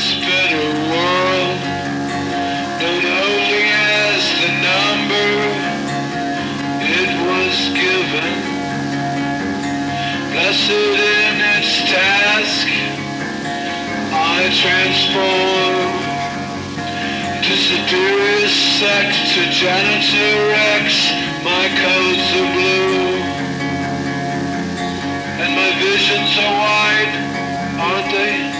this better world, known only as the number it was given. Blessed in its task, I transform to superior sect, to janitor Rex. My codes are blue, and my visions are wide, aren't they?